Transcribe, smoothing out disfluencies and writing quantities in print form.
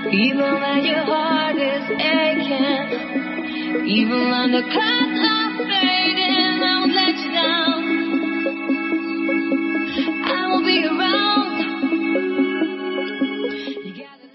Even when your heart is aching, even when the clouds are